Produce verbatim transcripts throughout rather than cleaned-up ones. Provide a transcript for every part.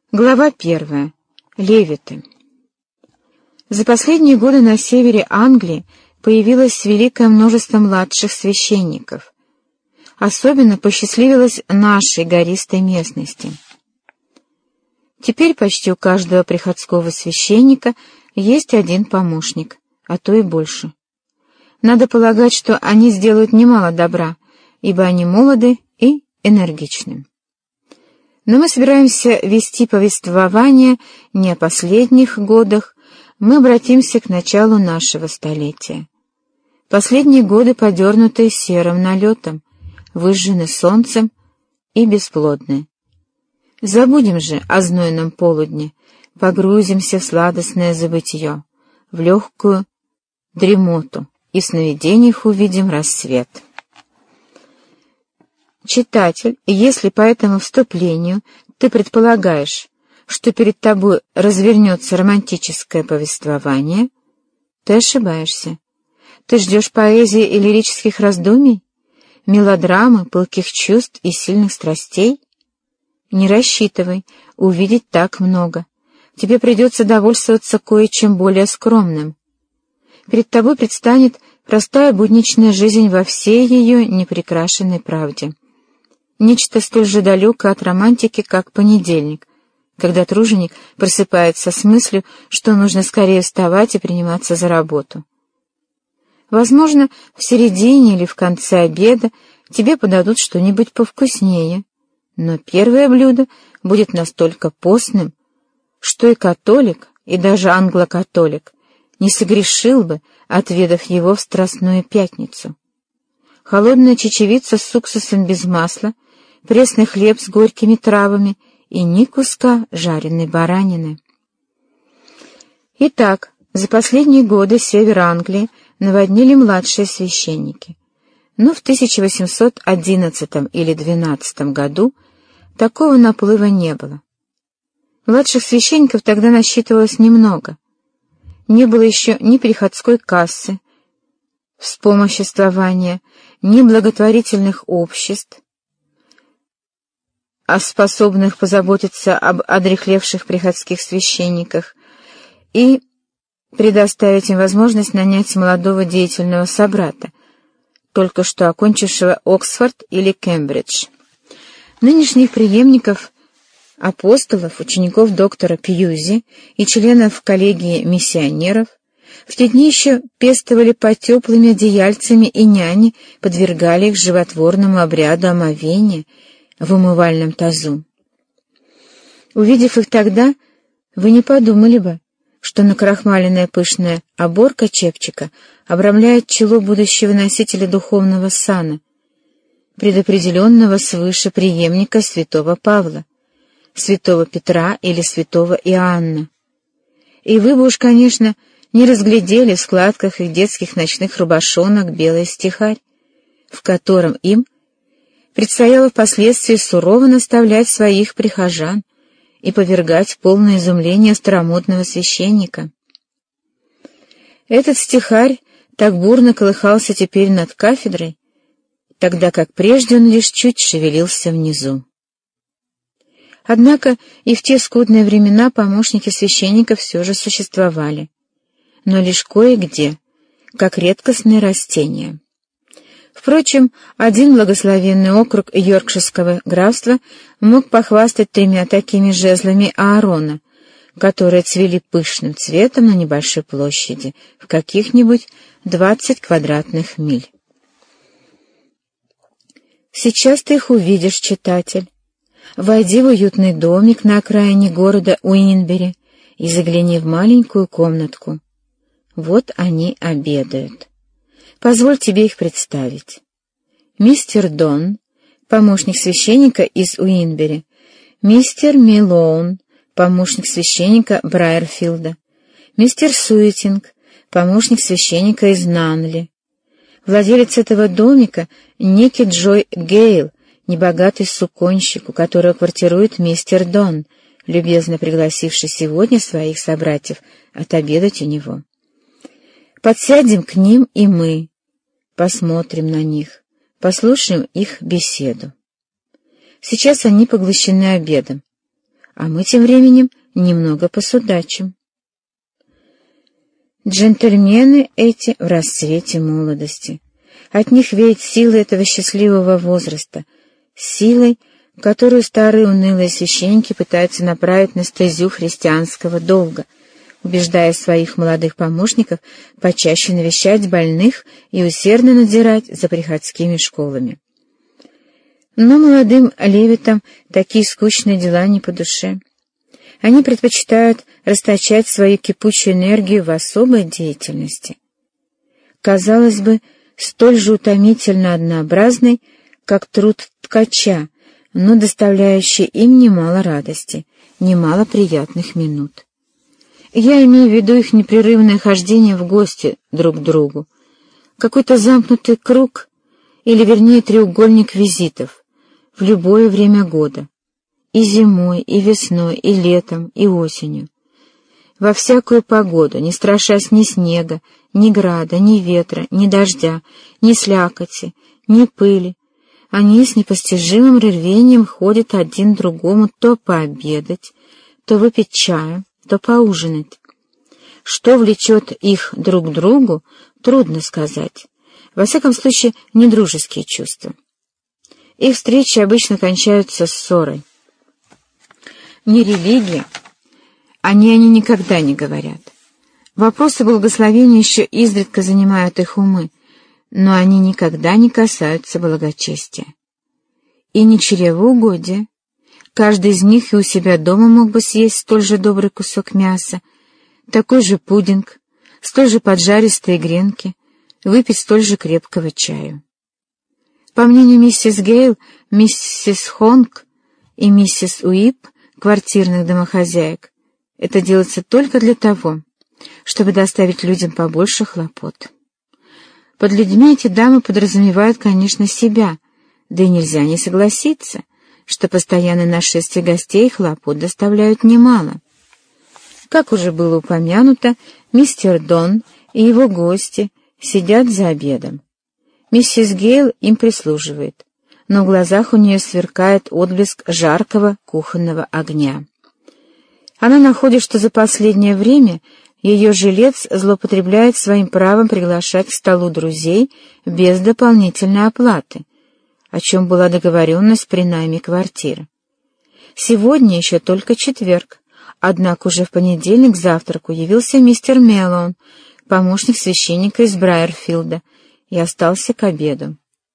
Глава первая. Левиты. За последние годы на севере Англии появилось великое множество младших священников. Особенно посчастливилось нашей гористой местности. Теперь почти у каждого приходского священника есть один помощник, а то и больше. Надо полагать, что они сделают немало добра, ибо они молоды и энергичны. Но мы собираемся вести повествование не о последних годах, мы обратимся к началу нашего столетия. Последние годы подернуты серым налетом, выжжены солнцем и бесплодны. Забудем же о знойном полудне, погрузимся в сладостное забытье, в легкую дремоту, и в сновидениях увидим рассвет. Читатель, если по этому вступлению ты предполагаешь, что перед тобой развернется романтическое повествование, ты ошибаешься. Ты ждешь поэзии и лирических раздумий, мелодрамы, пылких чувств и сильных страстей? Не рассчитывай увидеть так много. Тебе придется довольствоваться кое-чем более скромным. Перед тобой предстанет простая будничная жизнь во всей ее неприкрашенной правде. Нечто столь же далекое от романтики, как понедельник, когда труженик просыпается с мыслью, что нужно скорее вставать и приниматься за работу. Возможно, в середине или в конце обеда тебе подадут что-нибудь повкуснее, но первое блюдо будет настолько постным, что и католик, и даже англокатолик не согрешил бы, отведав его в Страстную пятницу. Холодная чечевица с уксусом без масла, пресный хлеб с горькими травами и ни куска жареной баранины. Итак, за последние годы север Англии наводнили младшие священники, но в тысяча восемьсот одиннадцатом или двенадцатом году такого наплыва не было. Младших священников тогда насчитывалось немного. Не было еще ни приходской кассы, вспомоществования, ни благотворительных обществ, а способных позаботиться об одряхлевших приходских священниках и предоставить им возможность нанять молодого деятельного собрата, только что окончившего Оксфорд или Кембридж. Нынешних преемников апостолов, учеников доктора Пьюзи и членов коллегии миссионеров в те дни еще пестовали под теплыми одеяльцами, и няни подвергали их животворному обряду омовения в умывальном тазу. Увидев их тогда, вы не подумали бы, что накрахмаленная пышная оборка чепчика обрамляет чело будущего носителя духовного сана, предопределенного свыше преемника святого Павла, святого Петра или святого Иоанна. И вы бы уж, конечно, не разглядели в складках их детских ночных рубашонок белый стихарь, в котором им предстояло впоследствии сурово наставлять своих прихожан и повергать в полное изумление старомодного священника. Этот стихарь так бурно колыхался теперь над кафедрой, тогда как прежде он лишь чуть шевелился внизу. Однако и в те скудные времена помощники священника все же существовали, но лишь кое-где, как редкостные растения. Впрочем, один благословенный округ Йоркширского графства мог похвастать тремя такими жезлами Аарона, которые цвели пышным цветом на небольшой площади, в каких-нибудь двадцать квадратных миль. Сейчас ты их увидишь, читатель. Войди в уютный домик на окраине города Уинбери и загляни в маленькую комнатку. Вот они обедают. Позволь тебе их представить. Мистер Дон, помощник священника из Уинбери, мистер Милоун, помощник священника Брайерфилда, мистер Суитинг, помощник священника из Нанли. Владелец этого домика — некий Джой Гейл, небогатый суконщик, у которого квартирует мистер Дон, любезно пригласивший сегодня своих собратьев отобедать у него. Подсядем к ним и мы, посмотрим на них, послушаем их беседу. Сейчас они поглощены обедом, а мы тем временем немного посудачим. Джентльмены эти в расцвете молодости. От них веет силой этого счастливого возраста, силой, которую старые унылые священники пытаются направить на стезю христианского долга, убеждая своих молодых помощников почаще навещать больных и усердно надзирать за приходскими школами. Но молодым левитам такие скучные дела не по душе. Они предпочитают расточать свою кипучую энергию в особой деятельности. Казалось бы, столь же утомительно однообразный, как труд ткача, но доставляющий им немало радости, немало приятных минут. Я имею в виду их непрерывное хождение в гости друг к другу, какой-то замкнутый круг, или вернее треугольник визитов, в любое время года, и зимой, и весной, и летом, и осенью. Во всякую погоду, не страшась ни снега, ни града, ни ветра, ни дождя, ни слякоти, ни пыли, они с непостижимым рвением ходят один другому то пообедать, то выпить чаю, то поужинать. Что влечет их друг к другу, трудно сказать. Во всяком случае, не дружеские чувства. Их встречи обычно кончаются ссорой. Не религия, о ней они никогда не говорят. Вопросы благословения еще изредка занимают их умы, но они никогда не касаются благочестия. И не чревоугодия. Каждый из них и у себя дома мог бы съесть столь же добрый кусок мяса, такой же пудинг, столь же поджаристые гренки, выпить столь же крепкого чаю. По мнению миссис Гейл, миссис Хонг и миссис Уип, квартирных домохозяек, это делается только для того, чтобы доставить людям побольше хлопот. Под людьми эти дамы подразумевают, конечно, себя, да и нельзя не согласиться, что постоянное нашествие гостей хлопот доставляют немало. Как уже было упомянуто, мистер Дон и его гости сидят за обедом. Миссис Гейл им прислуживает, но в глазах у нее сверкает отблеск жаркого кухонного огня. Она находит, что за последнее время ее жилец злоупотребляет своим правом приглашать к столу друзей без дополнительной оплаты, о чем была договоренность при найме квартиры. Сегодня еще только четверг, однако уже в понедельник к завтраку явился мистер Меллоун, помощник священника из Брайерфилда, и остался к обеду.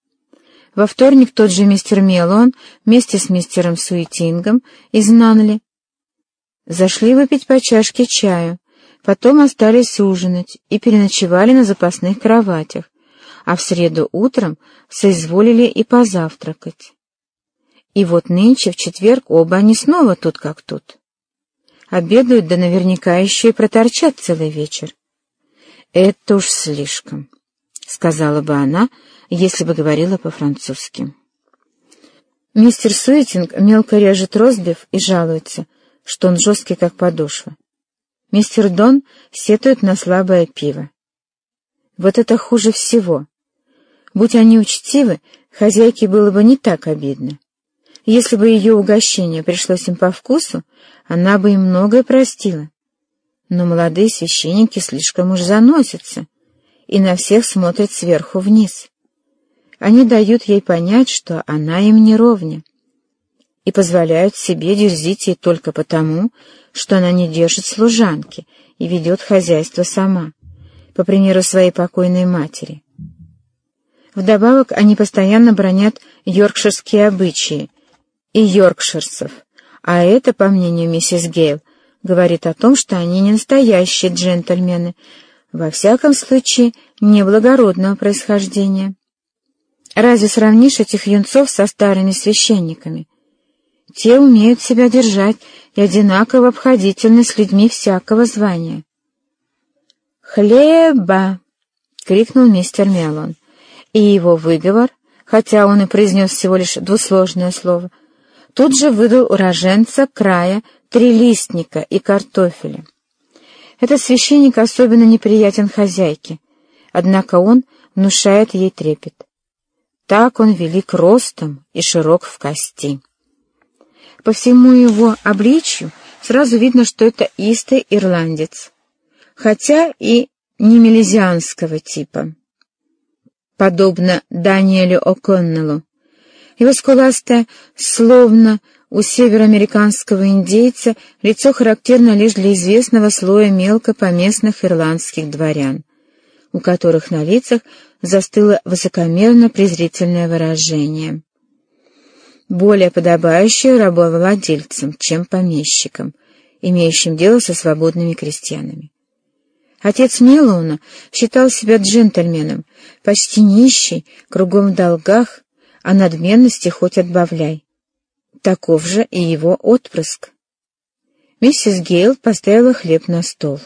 Во вторник тот же мистер Меллоун вместе с мистером Суитингом из Нанли зашли выпить по чашке чаю, потом остались ужинать и переночевали на запасных кроватях, а в среду утром соизволили и позавтракать. И вот нынче, в четверг, оба они снова тут как тут. Обедают, да наверняка еще и проторчат целый вечер. «Это уж слишком», — сказала бы она, если бы говорила по-французски. Мистер Суитинг мелко режет ростбиф и жалуется, что он жесткий, как подошва. Мистер Дон сетует на слабое пиво. Вот это хуже всего. Будь они учтивы, хозяйке было бы не так обидно. Если бы ее угощение пришлось им по вкусу, она бы им многое простила. Но молодые священники слишком уж заносятся и на всех смотрят сверху вниз. Они дают ей понять, что она им не ровня, и позволяют себе дерзить ей только потому, что она не держит служанки и ведет хозяйство сама, по примеру своей покойной матери. Вдобавок они постоянно бранят йоркширские обычаи и йоркширцев, а это, по мнению миссис Гейл, говорит о том, что они не настоящие джентльмены, во всяком случае неблагородного происхождения. Разве сравнишь этих юнцов со старыми священниками? Те умеют себя держать и одинаково обходительны с людьми всякого звания. «Хлеба!» — крикнул мистер Меллоун, и его выговор, хотя он и произнес всего лишь двусложное слово, тут же выдал уроженца края трилистника и картофеля. Этот священник особенно неприятен хозяйке, однако он внушает ей трепет. Так он велик ростом и широк в кости. По всему его обличью сразу видно, что это истый ирландец, хотя и не мелезианского типа, подобно Даниэлю О'Коннеллу. Его скуластое, словно у североамериканского индейца, лицо характерно лишь для известного слоя мелкопоместных ирландских дворян, у которых на лицах застыло высокомерно-презрительное выражение, более подобающее рабовладельцам, чем помещикам, имеющим дело со свободными крестьянами. Отец Мелоуна считал себя джентльменом, почти нищий, кругом в долгах, а надменности хоть отбавляй. Таков же и его отпрыск. Миссис Гейл поставила хлеб на стол.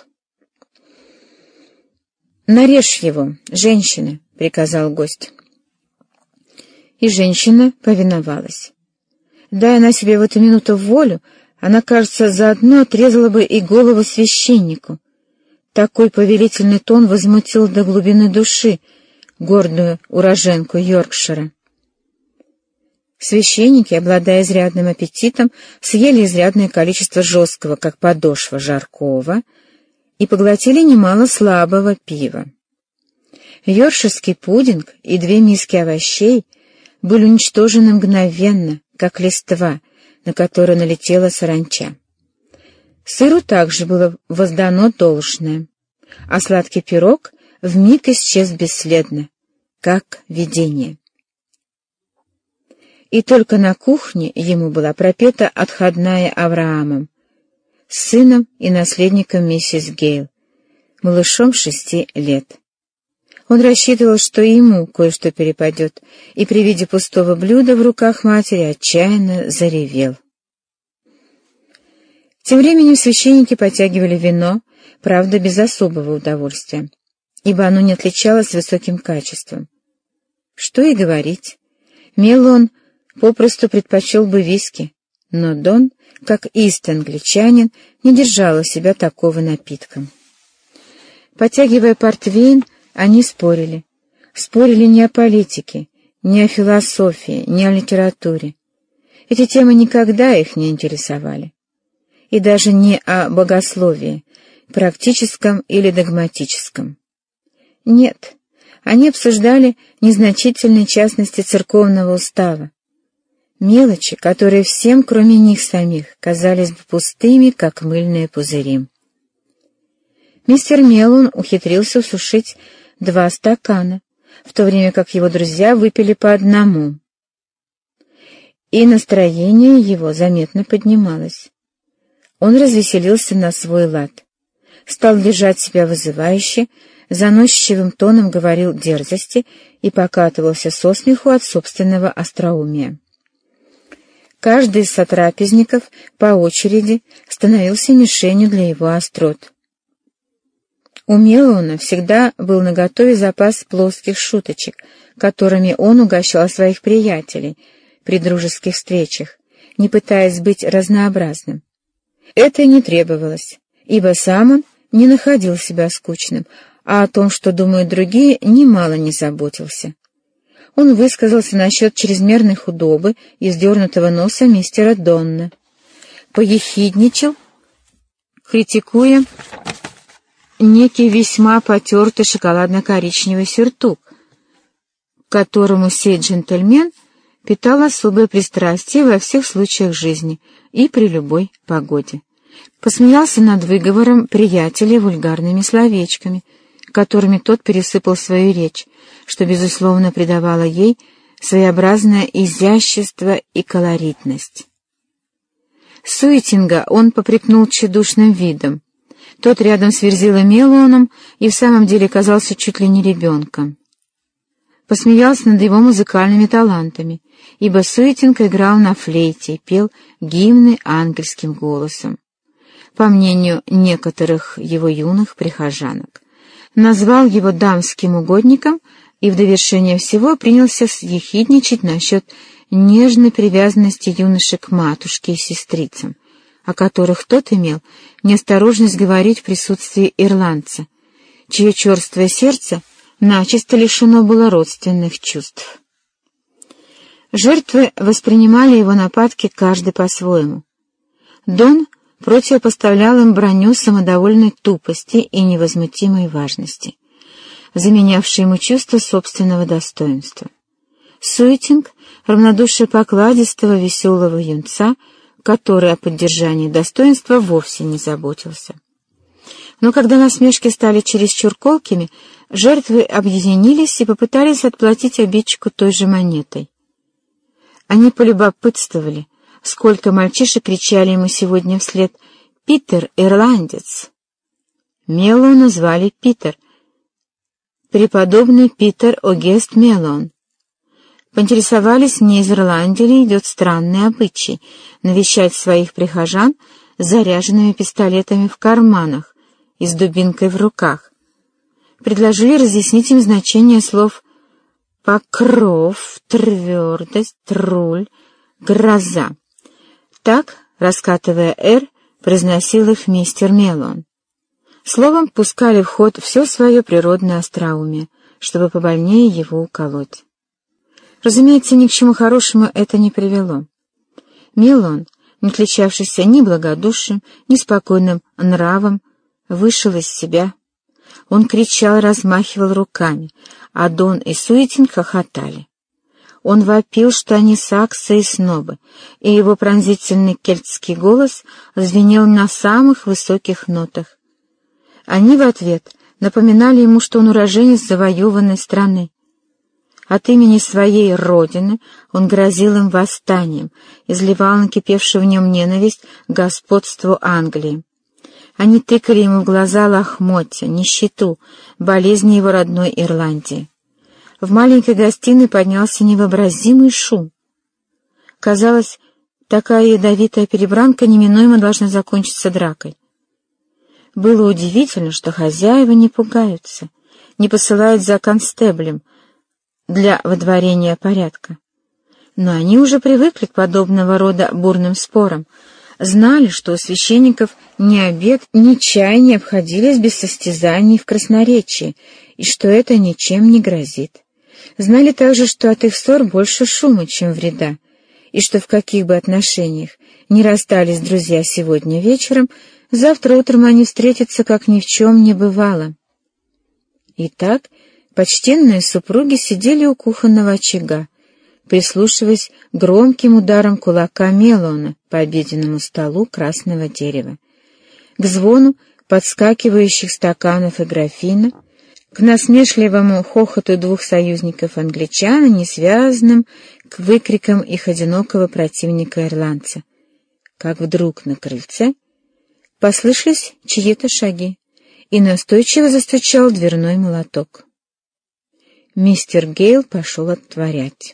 «Нарежь его, женщина», — приказал гость. И женщина повиновалась. Дай она себе в эту минуту волю, она, кажется, заодно отрезала бы и голову священнику. Такой повелительный тон возмутил до глубины души гордую уроженку Йоркшира. Священники, обладая изрядным аппетитом, съели изрядное количество жесткого, как подошва, жаркого, и поглотили немало слабого пива. Йоркширский пудинг и две миски овощей были уничтожены мгновенно, как листва, на которую налетела саранча. Сыру также было воздано должное, а сладкий пирог вмиг исчез бесследно, как видение. И только на кухне ему была пропета отходная Авраамом, сыном и наследником миссис Гейл, малышом шести лет. Он рассчитывал, что и ему кое-что перепадет, и при виде пустого блюда в руках матери отчаянно заревел. Тем временем священники подтягивали вино, правда, без особого удовольствия, ибо оно не отличалось высоким качеством. Что и говорить, Мелон попросту предпочел бы виски, но Дон, как истый англичанин, не держал у себя такого напитка. Подтягивая портвейн, они спорили. Спорили не о политике, не о философии, не о литературе. Эти темы никогда их не интересовали. И даже не о богословии, практическом или догматическом. Нет, они обсуждали незначительные частности церковного устава, мелочи, которые всем, кроме них самих, казались бы пустыми, как мыльные пузыри. Мистер Мелон ухитрился усушить два стакана, в то время как его друзья выпили по одному. И настроение его заметно поднималось. Он развеселился на свой лад, стал держать себя вызывающе, заносчивым тоном говорил дерзости и покатывался со смеху от собственного остроумия. Каждый из сотрапезников по очереди становился мишенью для его острот. У Мелоуна всегда был наготове запас плоских шуточек, которыми он угощал своих приятелей при дружеских встречах, не пытаясь быть разнообразным. Это и не требовалось, ибо сам он не находил себя скучным, а о том, что думают другие, немало не заботился. Он высказался насчет чрезмерной худобы и вздернутого носа мистера Донна, поехидничал, критикуя некий весьма потертый шоколадно-коричневый сюртук, к которому сей джентльмен питал особое пристрастие во всех случаях жизни и при любой погоде. Посмеялся над выговором приятеля вульгарными словечками, которыми тот пересыпал свою речь, что, безусловно, придавало ей своеобразное изящество и колоритность. Суетинга он попрекнул тщедушным видом. Тот рядом с Верзилой Мелоуном и в самом деле казался чуть ли не ребенком. Посмеялся над его музыкальными талантами, ибо Суетинг играл на флейте и пел гимны ангельским голосом. По мнению некоторых его юных прихожанок, назвал его дамским угодником и в довершение всего принялся съехидничать насчет нежной привязанности юноши к матушке и сестрицам, о которых тот имел неосторожность говорить в присутствии ирландца, чье черствое сердце начисто лишено было родственных чувств. Жертвы воспринимали его нападки каждый по-своему. Дон противопоставлял им броню самодовольной тупости и невозмутимой важности, заменявшей ему чувство собственного достоинства. Суетинг — равнодушие покладистого, веселого юнца, который о поддержании достоинства вовсе не заботился. Но когда насмешки стали чересчур колкими, жертвы объединились и попытались отплатить обидчику той же монетой. Они полюбопытствовали, сколько мальчишек кричали ему сегодня вслед «Питер, ирландец!». Мелона звали Питер, преподобный Питер Огест Мелон. Поинтересовались, не из Ирландии ли идет странный обычай навещать своих прихожан с заряженными пистолетами в карманах и с дубинкой в руках. Предложили разъяснить им значение слов «покров», «твердость», «труль», «гроза». Так, раскатывая «р», произносил их мистер Мелон. Словом, пускали в ход все свое природное остроумие, чтобы побольнее его уколоть. Разумеется, ни к чему хорошему это не привело. Мелон, не отличавшийся ни благодушием, ни спокойным нравом, вышел из себя. Он кричал, размахивал руками, а Дон и Суетинг хохотали. Он вопил, что они саксы и снобы, и его пронзительный кельтский голос звенел на самых высоких нотах. Они в ответ напоминали ему, что он уроженец завоеванной страны. От имени своей родины он грозил им восстанием, изливал накипевшую в нем ненависть к господству Англии. Они тыкали ему в глаза лохмотья, нищету, болезни его родной Ирландии. В маленькой гостиной поднялся невообразимый шум. Казалось, такая ядовитая перебранка неминуемо должна закончиться дракой. Было удивительно, что хозяева не пугаются, не посылают за констеблем для водворения порядка. Но они уже привыкли к подобного рода бурным спорам, знали, что у священников ни обед, ни чай не обходились без состязаний в красноречии, и что это ничем не грозит. Знали также, что от их ссор больше шума, чем вреда, и что в каких бы отношениях ни расстались друзья сегодня вечером, завтра утром они встретятся, как ни в чем не бывало. Итак, почтенные супруги сидели у кухонного очага, прислушиваясь к громким ударам кулака Мелона по обеденному столу красного дерева, к звону подскакивающих стаканов и графина, к насмешливому хохоту двух союзников-англичан, несвязанным к выкрикам их одинокого противника-ирландца. Как вдруг на крыльце послышались чьи-то шаги, и настойчиво застучал дверной молоток. Мистер Гейл пошел отворять.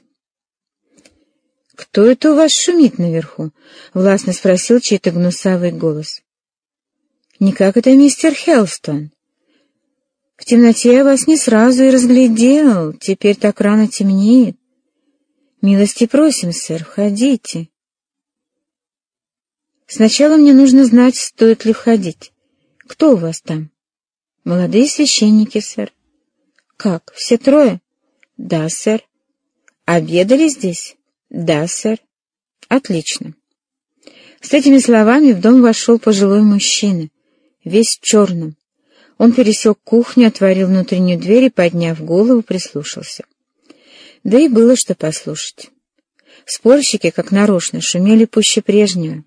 «Кто это у вас шумит наверху?» — властно спросил чей-то гнусавый голос. «Никак это мистер Хелстон. В темноте я вас не сразу и разглядел, теперь так рано темнеет. Милости просим, сэр, входите». «Сначала мне нужно знать, стоит ли входить. Кто у вас там?» «Молодые священники, сэр». «Как, все трое?» «Да, сэр». «Обедали здесь?» «Да, сэр». «Отлично». С этими словами в дом вошел пожилой мужчина, весь в черном. Он пересек кухню, отворил внутреннюю дверь и, подняв голову, прислушался. Да и было что послушать. Спорщики, как нарочно, шумели пуще прежнего.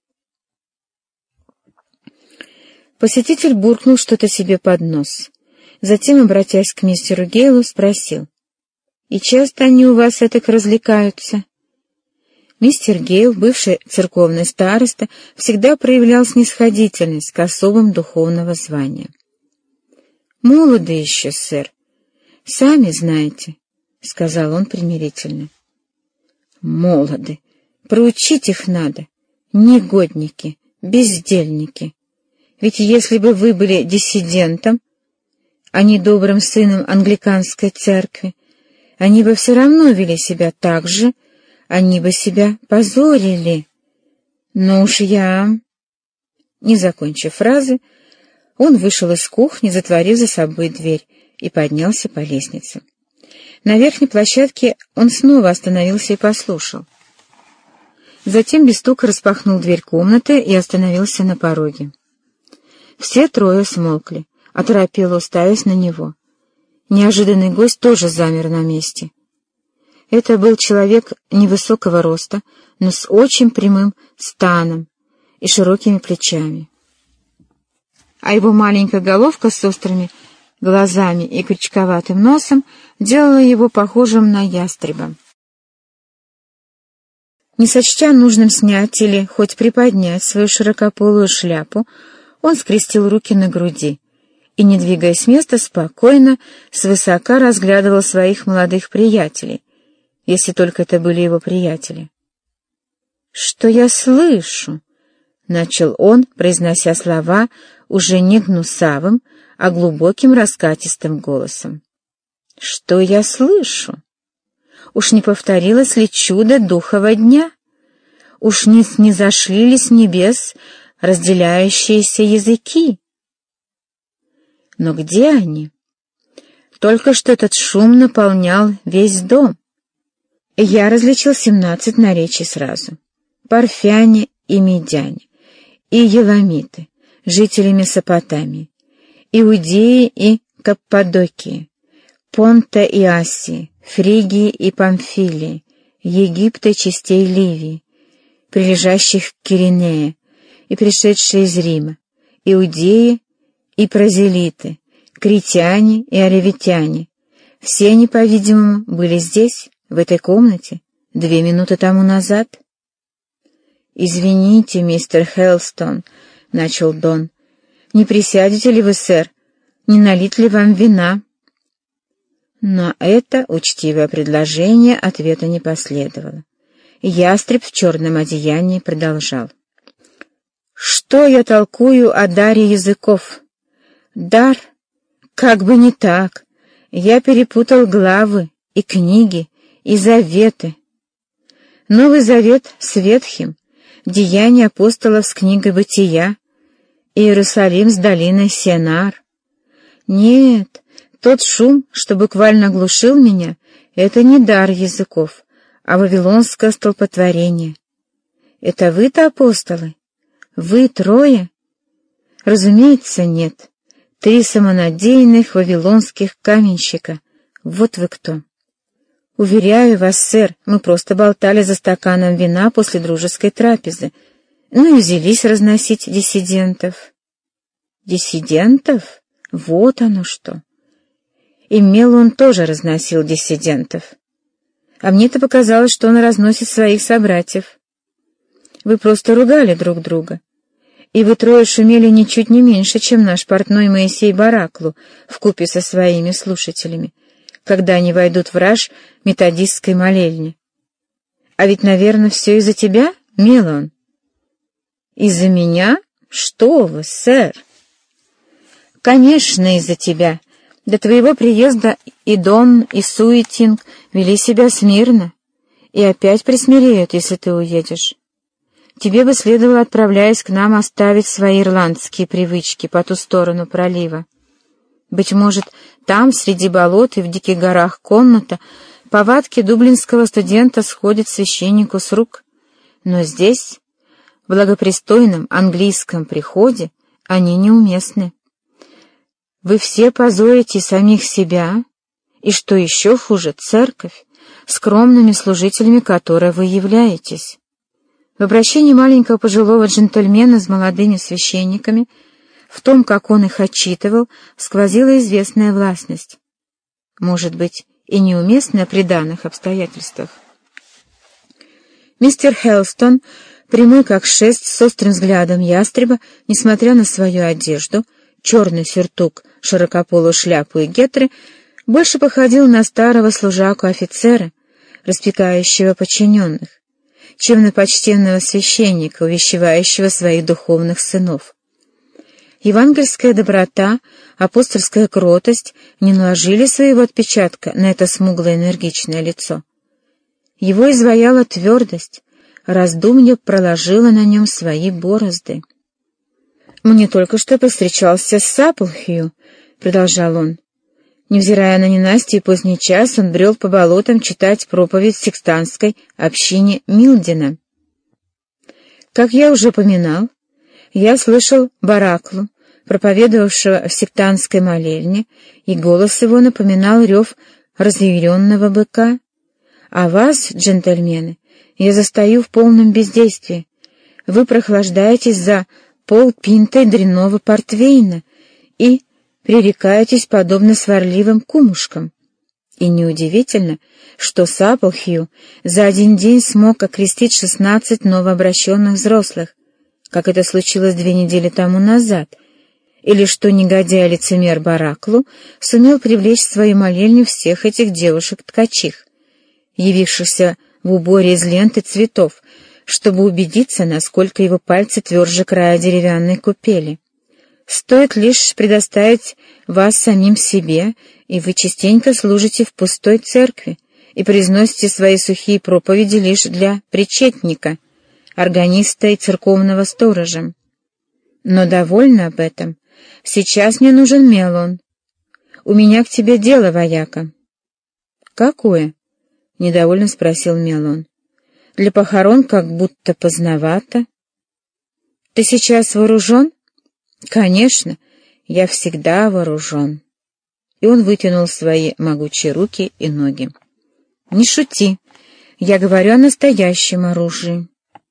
Посетитель буркнул что-то себе под нос. Затем, обратясь к мистеру Гейлу, спросил: «И часто они у вас этак развлекаются?» Мистер Гейл, бывший церковный староста, всегда проявлял снисходительность к особам духовного звания. «Молоды еще, сэр. Сами знаете», — сказал он примирительно. «Молоды. Проучить их надо. Негодники, бездельники. Ведь если бы вы были диссидентом, а не добрым сыном англиканской церкви, они бы все равно вели себя так же, они бы себя позорили. Но уж я...» Не закончив фразы, он вышел из кухни, затворив за собой дверь, и поднялся по лестнице. На верхней площадке он снова остановился и послушал. Затем без стука распахнул дверь комнаты и остановился на пороге. Все трое смолкли, оторопело уставясь на него. Неожиданный гость тоже замер на месте. Это был человек невысокого роста, но с очень прямым станом и широкими плечами. А его маленькая головка с острыми глазами и крючковатым носом делала его похожим на ястреба. Не сочтя нужным снять или хоть приподнять свою широкополую шляпу, он скрестил руки на груди и, не двигаясь с места, спокойно, свысока разглядывал своих молодых приятелей, если только это были его приятели. «Что я слышу?» — начал он, произнося слова уже не гнусавым, а глубоким раскатистым голосом. «Что я слышу? Уж не повторилось ли чудо духова дня? Уж не снизошли ли с небес разделяющиеся языки? Но где они? Только что этот шум наполнял весь дом. Я различил семнадцать наречий сразу. Парфяне и медяне, и еламиты, жители Месопотамии, Иудеи и Каппадокии, Понта и Асии, Фригии и Памфилии, Египта и частей Ливии, прилежащих к Киринее, и пришедшие из Рима, Иудеи и прозелиты, критяне и аравитяне. Все они, по-видимому, были здесь, в этой комнате, две минуты тому назад. «Извините, мистер Хелстон», — начал Дон, — «не присядете ли вы, сэр? Не налить ли вам вина?» На это учтивое предложение ответа не последовало. Ястреб в черном одеянии продолжал. «Что я толкую о даре языков? Дар? Как бы не так. Я перепутал главы и книги, и заветы. Новый Завет с Ветхим, Деяния апостолов с книгой Бытия, Иерусалим с долиной Сенар. Нет, тот шум, что буквально глушил меня, это не дар языков, а вавилонское столпотворение. Это вы-то, апостолы? Вы трое? Разумеется, нет. Три самонадеянных вавилонских каменщика. Вот вы кто. Уверяю вас, сэр, мы просто болтали за стаканом вина после дружеской трапезы. Ну и взялись разносить диссидентов. Диссидентов? Вот оно что. И Мел он тоже разносил диссидентов. А мне-то показалось, что он разносит своих собратьев. Вы просто ругали друг друга. И вы трое шумели ничуть не меньше, чем наш портной Моисей Бараклу вкупе со своими слушателями, когда они войдут в раж методистской молельни. А ведь, наверное, все из-за тебя, Мелон? Из-за меня? Что вы, сэр? Конечно, из-за тебя. До твоего приезда и Дон, и Суетинг вели себя смирно, и опять присмиреют, если ты уедешь. Тебе бы следовало, отправляясь к нам, оставить свои ирландские привычки по ту сторону пролива. Быть может, там, среди болот и в диких горах Коннета, повадки дублинского студента сходят священнику с рук. Но здесь, в благопристойном английском приходе, они неуместны. Вы все позорите самих себя, и, что еще хуже, церковь, скромными служителями которой вы являетесь. В обращении маленького пожилого джентльмена с молодыми священниками, в том, как он их отчитывал, сквозила известная властность. Может быть, и неуместная при данных обстоятельствах. Мистер Хелстон, прямой как шест, с острым взглядом ястреба, несмотря на свою одежду, черный сюртук, широкополую шляпу и гетры, больше походил на старого служаку-офицера, распекающего подчиненных, чем на почтенного священника, увещевающего своих духовных сынов. Евангельская доброта, апостольская кротость не наложили своего отпечатка на это смуглое энергичное лицо. Его изваяла твердость, раздумье проложило на нем свои борозды. «Мне только что повстречался с Сапплхью», — продолжал он. Невзирая на ненастье и поздний час, он брел по болотам читать проповедь секстантской общине Милдена. Как я уже поминал, я слышал Бараклу, проповедовавшего в сектантской молельне, и голос его напоминал рев разъяренного быка. А вас, джентльмены, я застаю в полном бездействии. Вы прохлаждаетесь за полпинтой дрянного портвейна и пререкаетесь подобно сварливым кумушкам. И неудивительно, что Саплхью за один день смог окрестить шестнадцать новообращенных взрослых, как это случилось две недели тому назад, или что негодяй-лицемер Бараклу сумел привлечь в свою молельню всех этих девушек-ткачих, явившихся в уборе из ленты цветов, чтобы убедиться, насколько его пальцы тверже края деревянной купели. Стоит лишь предоставить вас самим себе, и вы частенько служите в пустой церкви и произносите свои сухие проповеди лишь для причетника, органиста и церковного сторожа. Но довольно об этом. Сейчас мне нужен Мелон. У меня к тебе дело, вояка. — Какое? — недовольно спросил Мелон. — Для похорон как будто поздновато. — Ты сейчас вооружен? — Конечно, я всегда вооружен. И он вытянул свои могучие руки и ноги. — Не шути, я говорю о настоящем оружии.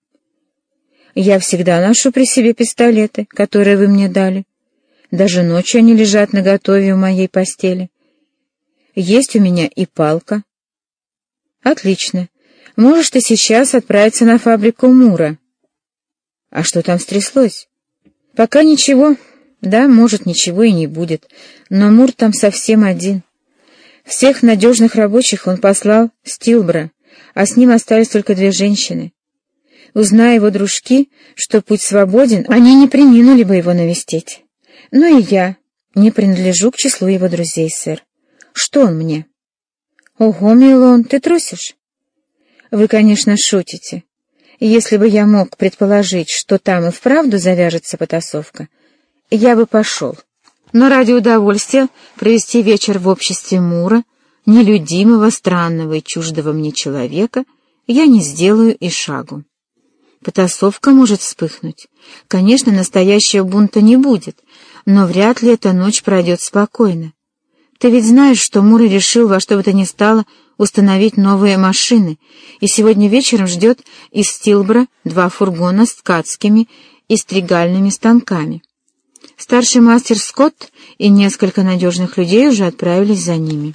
Я всегда ношу при себе пистолеты, которые вы мне дали. Даже ночью они лежат наготове у моей постели. Есть у меня и палка. Отлично. Можешь ты сейчас отправиться на фабрику Мура. А что там стряслось? Пока ничего. Да, может, ничего и не будет. Но Мур там совсем один. Всех надежных рабочих он послал в Стилбро, а с ним остались только две женщины. Узная его дружки, что путь свободен, они не преминули бы его навестить. Но и я не принадлежу к числу его друзей, сэр. Что он мне? Ого, Милон, ты трусишь? Вы, конечно, шутите. И если бы я мог предположить, что там и вправду завяжется потасовка, я бы пошел. Но ради удовольствия провести вечер в обществе Мура, нелюдимого, странного и чуждого мне человека, я не сделаю и шагу. Потасовка может вспыхнуть. Конечно, настоящего бунта не будет, но вряд ли эта ночь пройдет спокойно. Ты ведь знаешь, что Мур решил во что бы то ни стало установить новые машины, и сегодня вечером ждет из Стилбро два фургона с ткацкими и стригальными станками. Старший мастер Скотт и несколько надежных людей уже отправились за ними.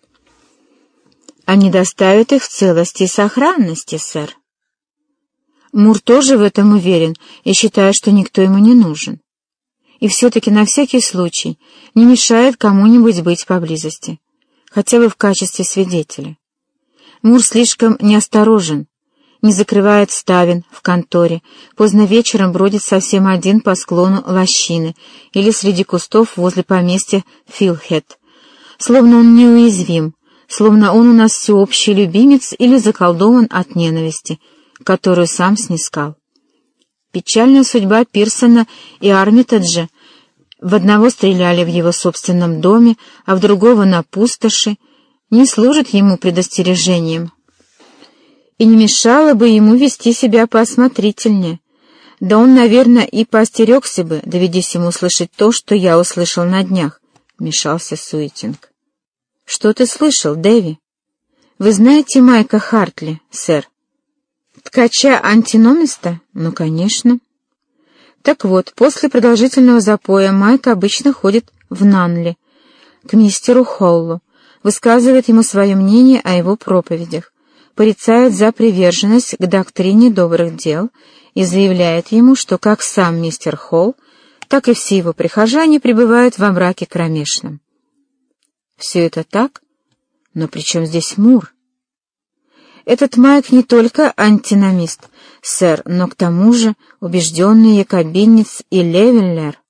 Они доставят их в целости и сохранности, сэр. Мур тоже в этом уверен и считает, что никто ему не нужен. И все-таки на всякий случай не мешает кому-нибудь быть поблизости, хотя бы в качестве свидетеля. Мур слишком неосторожен, не закрывает ставен в конторе, поздно вечером бродит совсем один по склону лощины или среди кустов возле поместья Филхед, словно он неуязвим, словно он у нас всеобщий любимец или заколдован от ненависти, которую сам снискал. Печальная судьба Пирсона и Армитеджа: в одного стреляли в его собственном доме, а в другого на пустоши, не служит ему предостережением. И не мешало бы ему вести себя поосмотрительнее. Да он, наверное, и поостерегся бы, доведись ему слышать то, что я услышал на днях, — вмешался Суитинг. — Что ты слышал, Дэви? — Вы знаете Майка Хартли, сэр? — Ткача-антиномиста? Ну, конечно. Так вот, после продолжительного запоя Майк обычно ходит в Нанли, к мистеру Холлу, высказывает ему свое мнение о его проповедях, порицает за приверженность к доктрине добрых дел и заявляет ему, что как сам мистер Холл, так и все его прихожане пребывают во мраке кромешном. Все это так, но при чем здесь Мур? Этот Майк не только антиномист, сэр, но к тому же убежденный якобинец и левеллер.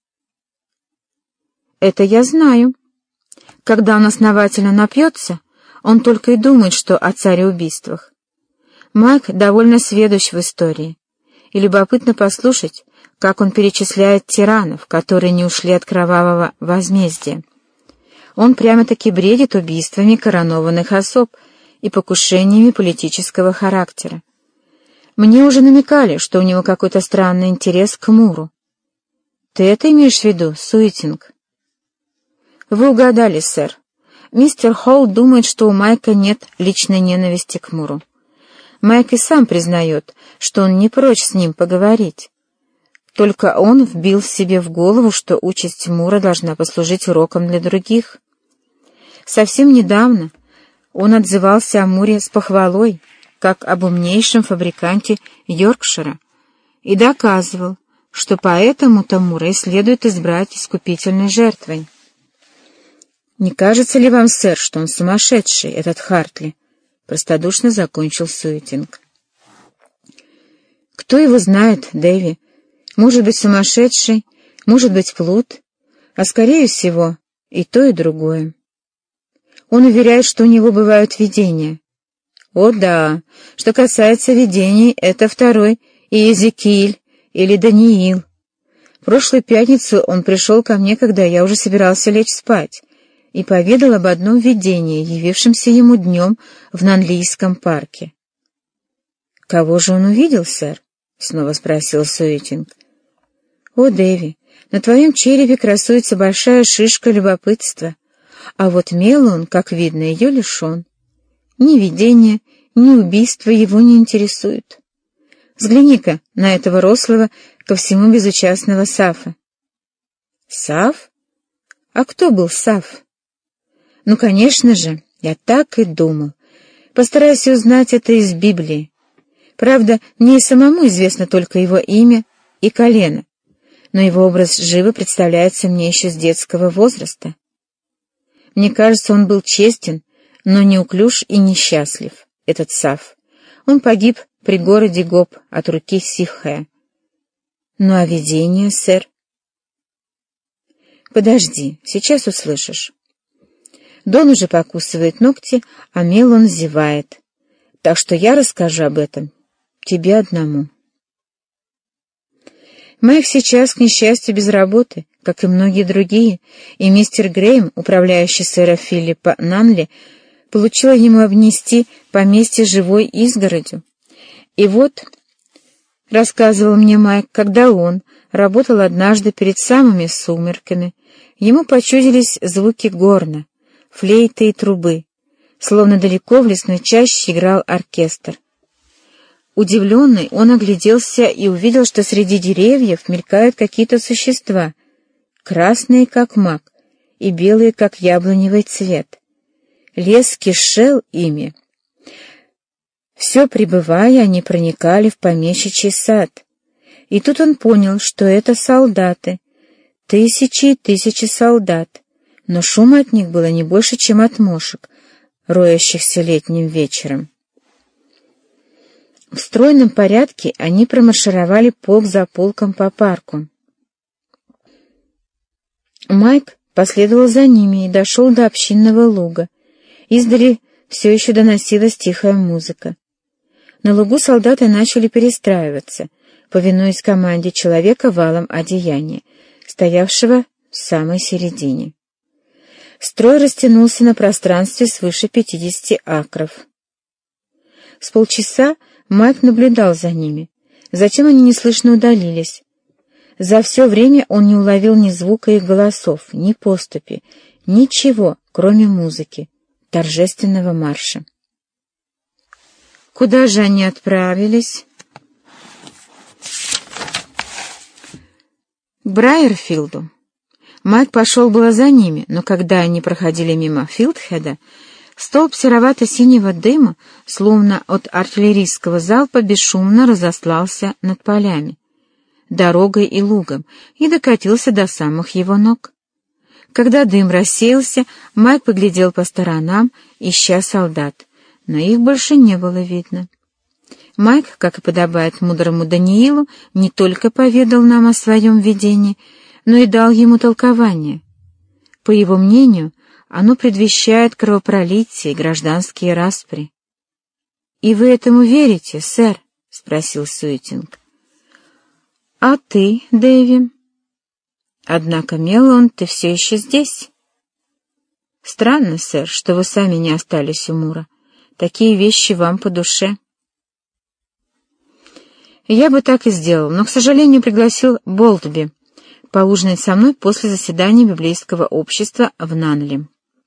Это я знаю. Когда он основательно напьется, он только и думает, что о цареубийствах. Майк довольно сведущ в истории, и любопытно послушать, как он перечисляет тиранов, которые не ушли от кровавого возмездия. Он прямо-таки бредит убийствами коронованных особ и покушениями политического характера. Мне уже намекали, что у него какой-то странный интерес к Муру. Ты это имеешь в виду, Суитинг? Вы угадали, сэр. Мистер Холл думает, что у Майка нет личной ненависти к Муру. Майк и сам признает, что он не прочь с ним поговорить. Только он вбил себе в голову, что участь Мура должна послужить уроком для других. Совсем недавно он отзывался о Муре с похвалой, как об умнейшем фабриканте Йоркшира, и доказывал, что поэтому-то Мура и следует избрать искупительной жертвой. «Не кажется ли вам, сэр, что он сумасшедший, этот Хартли?» — простодушно закончил Суитинг. «Кто его знает, Дэви? Может быть, сумасшедший, может быть, плут, а, скорее всего, и то, и другое. Он уверяет, что у него бывают видения. О да, что касается видений, это второй Иезекииль или Даниил. Прошлую пятницу он пришел ко мне, когда я уже собирался лечь спать, и поведал об одном видении, явившемся ему днем в Нанлийском парке». «Кого же он увидел, сэр?» — снова спросил Суитинг. «О, Дэви, на твоем черепе красуется большая шишка любопытства, а вот Мелон, как видно, ее лишен. Ни видения, ни убийства его не интересуют. Взгляни-ка на этого рослого, ко всему безучастного Сафа». «Саф? А кто был Саф?» «Ну, конечно же, я так и думал. Постарайся узнать это из Библии. Правда, мне и самому известно только его имя и колено, но его образ живо представляется мне еще с детского возраста. Мне кажется, он был честен, но неуклюж и несчастлив, этот Саф. Он погиб при городе Гоб от руки Сихая. Ну а видение, сэр?» «Подожди, сейчас услышишь». Дон уже покусывает ногти, а Мелон зевает. Так что я расскажу об этом тебе одному. Майк сейчас, к несчастью, без работы, как и многие другие, и мистер Грейм, управляющий сэра Филиппа Нанли, получил ему обнести поместье живой изгородью. И вот, рассказывал мне Майк, когда он работал однажды перед самыми сумерками, ему почудились звуки горна, флейты и трубы, словно далеко в лесной чаще играл оркестр. Удивленный, он огляделся и увидел, что среди деревьев мелькают какие-то существа, красные, как мак, и белые, как яблоневый цвет. Лес кишел ими. Все прибывая, они проникали в помещичий сад. И тут он понял, что это солдаты, тысячи и тысячи солдат, но шума от них было не больше, чем от мошек, роящихся летним вечером. В стройном порядке они промаршировали полк за полком по парку. Майк последовал за ними и дошел до общинного луга. Издали все еще доносилась тихая музыка. На лугу солдаты начали перестраиваться, повинуясь команде человека валом одеяния, стоявшего в самой середине. Строй растянулся на пространстве свыше пятидесяти акров. С полчаса Майк наблюдал за ними. Затем они неслышно удалились. За все время он не уловил ни звука их голосов, ни поступи, ничего, кроме музыки, торжественного марша. Куда же они отправились? К Брайерфилду. Майк пошел было за ними, но когда они проходили мимо Филдхеда, столб серовато-синего дыма, словно от артиллерийского залпа, бесшумно разослался над полями, дорогой и лугом, и докатился до самых его ног. Когда дым рассеялся, Майк поглядел по сторонам, ища солдат, но их больше не было видно. Майк, как и подобает мудрому Даниилу, не только поведал нам о своем видении, но и дал ему толкование. По его мнению, оно предвещает кровопролитие и гражданские распри. — И вы этому верите, сэр? — спросил Суитинг. — А ты, Дэви? — Однако, Мелон, ты все еще здесь. Странно, сэр, что вы сами не остались у Мура. Такие вещи вам по душе. Я бы так и сделал, но, к сожалению, пригласил Болтби поужинать со мной после заседания библейского общества в Нанли.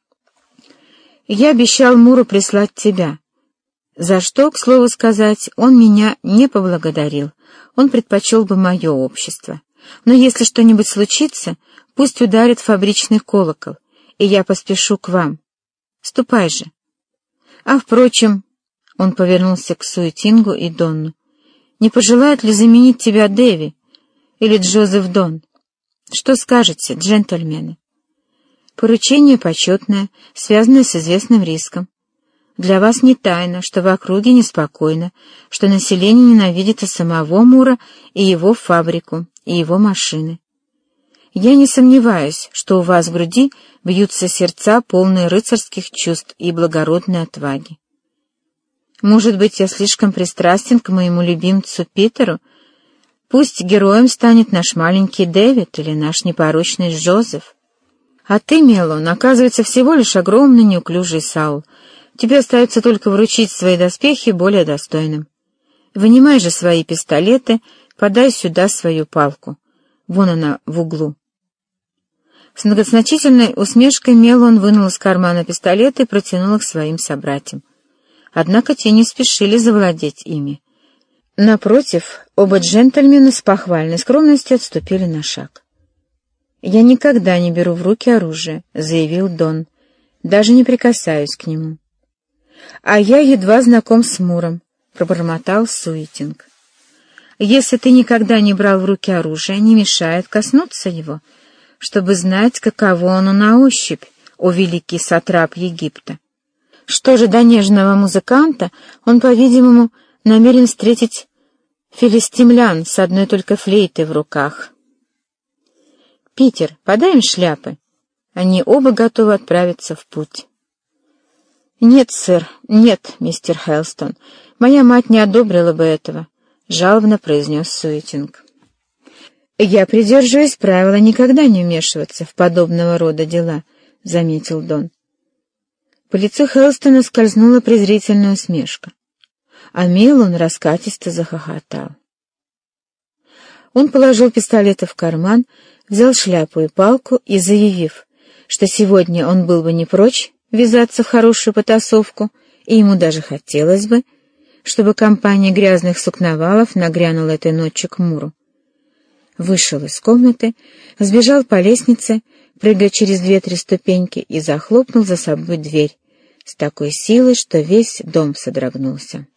Я обещал Муру прислать тебя, за что, к слову сказать, он меня не поблагодарил. Он предпочел бы мое общество. Но если что-нибудь случится, пусть ударит фабричный колокол, и я поспешу к вам. Ступай же. А, впрочем, он повернулся к Суетингу и Донну. Не пожелает ли заменить тебя Дэви или Джозеф Дон? Что скажете, джентльмены? Поручение почетное, связанное с известным риском. Для вас не тайна, что в округе неспокойно, что население ненавидит и самого Мура, и его фабрику, и его машины. Я не сомневаюсь, что у вас в груди бьются сердца, полные рыцарских чувств и благородной отваги. Может быть, я слишком пристрастен к моему любимцу Питеру? Пусть героем станет наш маленький Дэвид или наш непорочный Джозеф. А ты, Мелон, оказывается, всего лишь огромный неуклюжий Саул. Тебе остается только вручить свои доспехи более достойным. Вынимай же свои пистолеты, подай сюда свою палку. Вон она в углу. С многозначительной усмешкой Мелон вынул из кармана пистолет и протянул их своим собратьям. Однако те не спешили завладеть ими. Напротив, оба джентльмена с похвальной скромностью отступили на шаг. «Я никогда не беру в руки оружие», — заявил Дон, — «даже не прикасаюсь к нему». «А я едва знаком с Муром», — пробормотал Суетинг. «Если ты никогда не брал в руки оружие, не мешает коснуться его, чтобы знать, каково оно на ощупь, о великий сатрап Египта. Что же до нежного музыканта, он, по-видимому, намерен встретить филистимлян с одной только флейтой в руках. Питер, подай им шляпы. Они оба готовы отправиться в путь». «Нет, сэр, нет, мистер Хелстон, моя мать не одобрила бы этого», — жалобно произнес Суетинг. «Я придерживаюсь правила никогда не вмешиваться в подобного рода дела», — заметил Дон. По лицу Хелстона скользнула презрительная усмешка, а Мелон раскатисто захохотал. Он положил пистолеты в карман, взял шляпу и палку и, заявив, что сегодня он был бы не прочь ввязаться в хорошую потасовку, и ему даже хотелось бы, чтобы компания грязных сукновалов нагрянула этой ночью к Муру, вышел из комнаты, сбежал по лестнице, прыгая через две-три ступеньки, и захлопнул за собой дверь с такой силой, что весь дом содрогнулся.